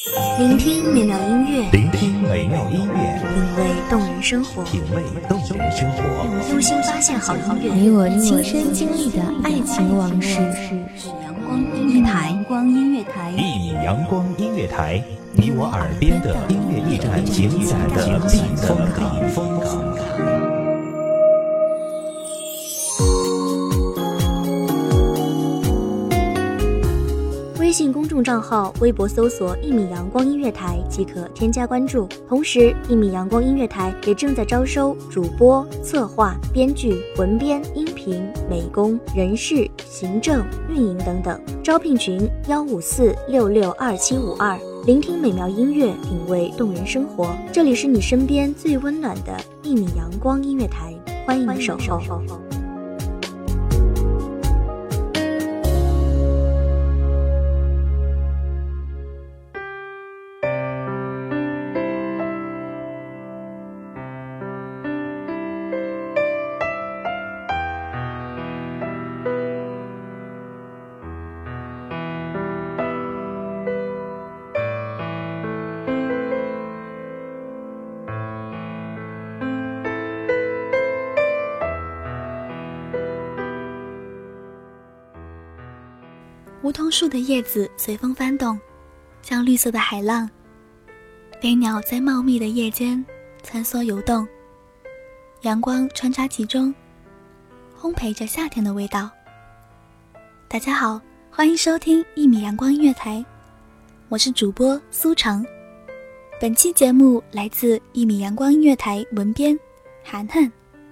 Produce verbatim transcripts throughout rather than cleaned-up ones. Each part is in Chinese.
聆听美妙音乐， 聆听美妙音乐， 品味动人生活， 品味动人生活， 用心发现好音乐， 你我亲身经历的爱情往事。 阳光音乐台，阳光音乐台， 一米阳光音乐台，你我耳边的音乐驿站，情感的避风港，避风港。 微信公众账号、微博搜索“一米阳光音乐台”即可添加关注。同时，一米阳光音乐台也正在招收主播、策划、编剧、文编、音频、美工、人事、行政、运营等等。招聘群：幺五四六六二七五二。聆听美妙音乐，品味动人生活。这里是你身边最温暖的一米阳光音乐台，欢迎守候。 梧桐树的叶子随风翻动，像绿色的海浪。飞鸟在茂密的叶间穿梭游动，阳光穿插其中，烘焙着夏天的味道。大家好，欢迎收听一米阳光音乐台，我是主播苏成。本期节目来自一米阳光音乐台文编涵涵。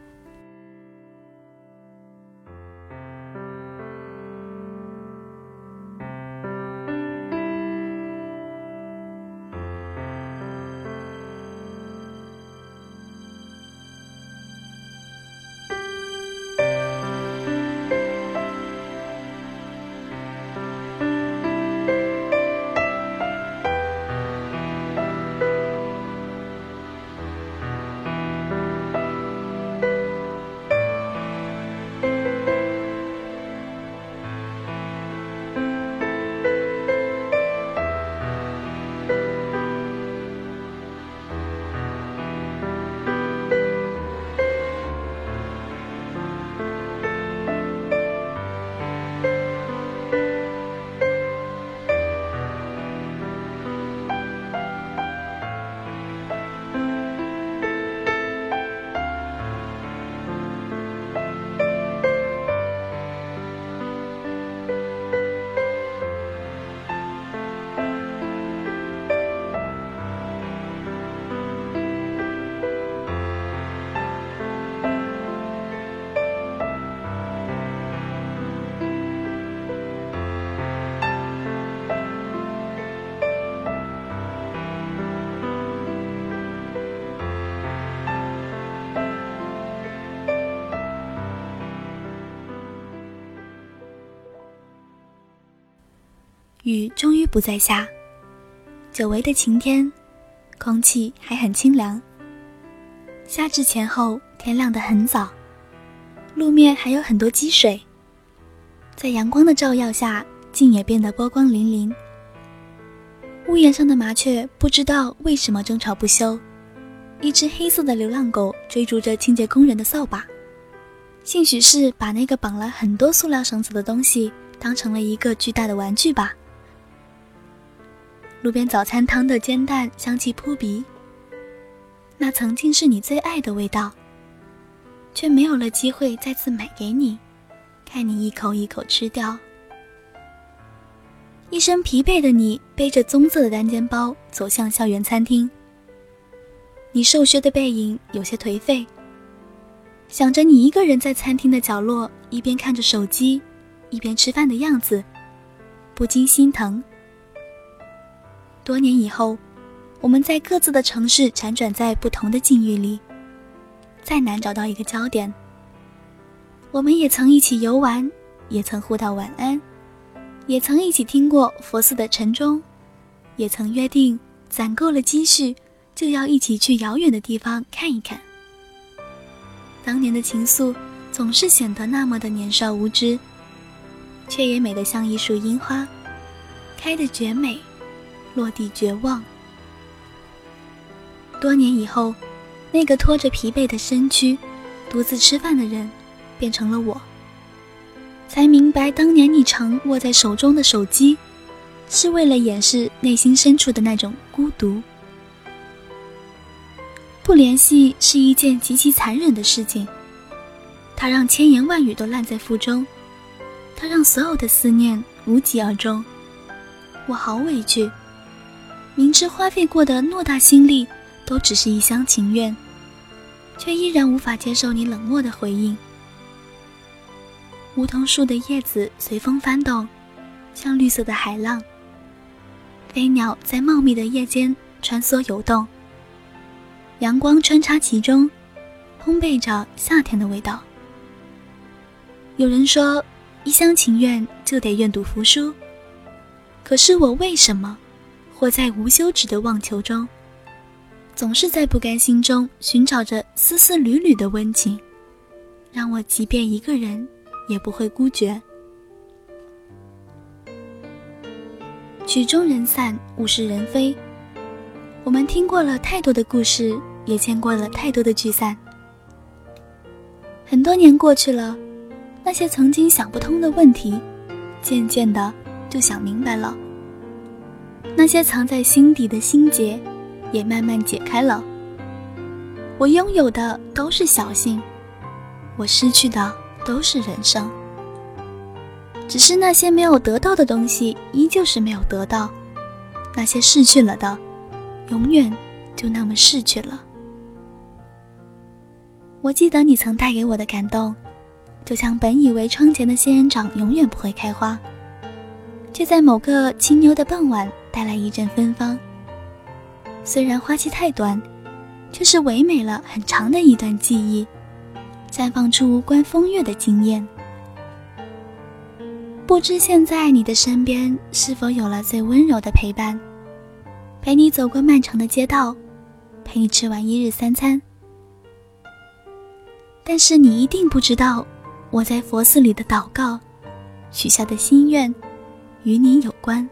雨终于不再下，久违的晴天，空气还很清凉。夏至前后，天亮得很早，路面还有很多积水，在阳光的照耀下，竟也变得波光粼粼。屋檐上的麻雀不知道为什么争吵不休，一只黑色的流浪狗追逐着清洁工人的扫把，兴许是把那个绑了很多塑料绳子的东西当成了一个巨大的玩具吧。路边早餐摊的煎蛋香气扑鼻，那曾经是你最爱的味道，却没有了机会再次买给你，看你一口一口吃掉。一身疲惫的你背着棕色的单肩包走向校园餐厅，你瘦削的背影有些颓废，想着你一个人在餐厅的角落一边看着手机一边吃饭的样子，不禁心疼。多年以后，我们在各自的城市辗转在不同的境遇里，再难找到一个焦点。我们也曾一起游玩，也曾互道晚安，也曾一起听过佛寺的晨钟，也曾约定攒够了积蓄就要一起去遥远的地方看一看。当年的情愫总是显得那么的年少无知，却也美得像一束樱花，开得绝美， 落地绝望。多年以后，那个拖着疲惫的身躯独自吃饭的人变成了我，才明白当年你常握在手中的手机是为了掩饰内心深处的那种孤独。不联系是一件极其残忍的事情，它让千言万语都烂在腹中，它让所有的思念无疾而终。我好委屈，明知花费过的偌大心力都只是一厢情愿，却依然无法接受你冷漠的回应。梧桐树的叶子随风翻动，像绿色的海浪，飞鸟在茂密的叶间穿梭游动，阳光穿插其中，烘焙着夏天的味道。有人说一厢情愿就得愿赌服输，可是我为什么活在无休止的妄求中，总是在不甘心中寻找着丝丝缕缕的温情，让我即便一个人也不会孤绝。曲终人散，物是人非，我们听过了太多的故事，也见过了太多的聚散。很多年过去了，那些曾经想不通的问题，渐渐的就想明白了，那些藏在心底的心结也慢慢解开了。我拥有的都是小幸，我失去的都是人生。只是那些没有得到的东西依旧是没有得到，那些逝去了的永远就那么逝去了。我记得你曾带给我的感动，就像本以为窗前的仙人掌永远不会开花，却在某个清幽的傍晚带来一阵芬芳。虽然花期太短，却是唯美了很长的一段记忆，绽放出无关风月的惊艳。不知现在你的身边是否有了最温柔的陪伴，陪你走过漫长的街道，陪你吃完一日三餐。但是你一定不知道，我在佛寺里的祷告，许下的心愿，与你有关。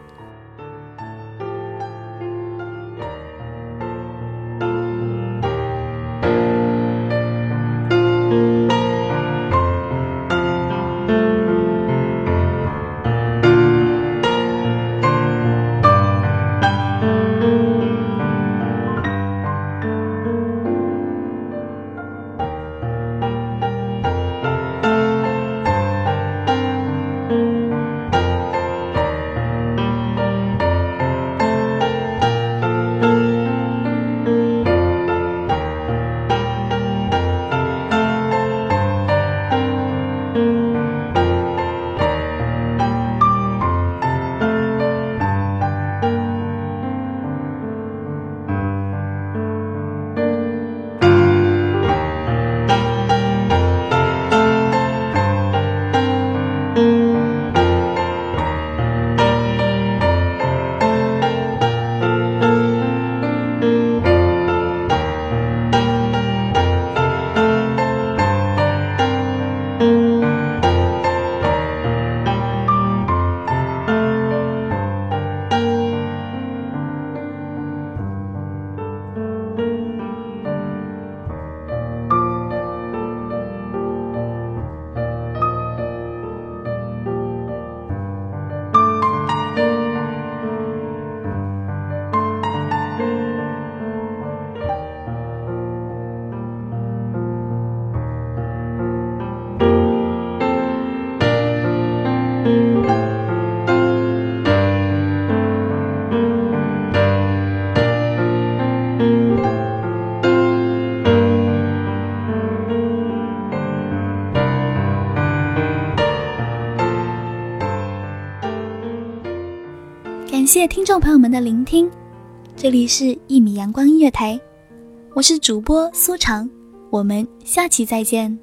感谢听众朋友们的聆听，这里是一米阳光音乐台，我是主播苏长，我们下期再见。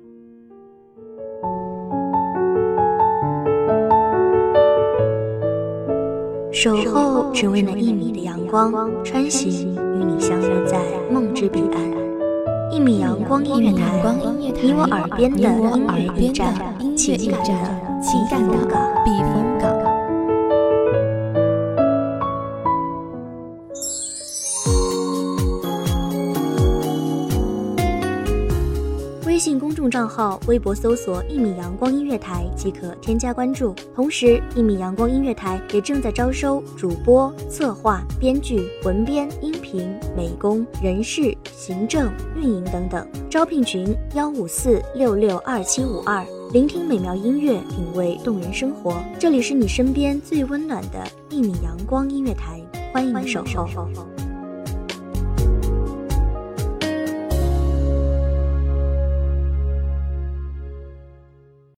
守候只为那一米的阳光，穿行与你相约在梦之彼岸。一米阳光音乐台，你我耳边的音乐驿站，情感的情感的避风港。 众账号微博搜索一米阳光音乐台即可添加关注。同时，一米阳光音乐台也正在招收主播、策划、编剧、文编、音频、美工、人事、行政、运营等等。招聘群幺五四六六二七五二。聆听美妙音乐，品味动人生活。这里是你身边最温暖的一米阳光音乐台，欢迎守候。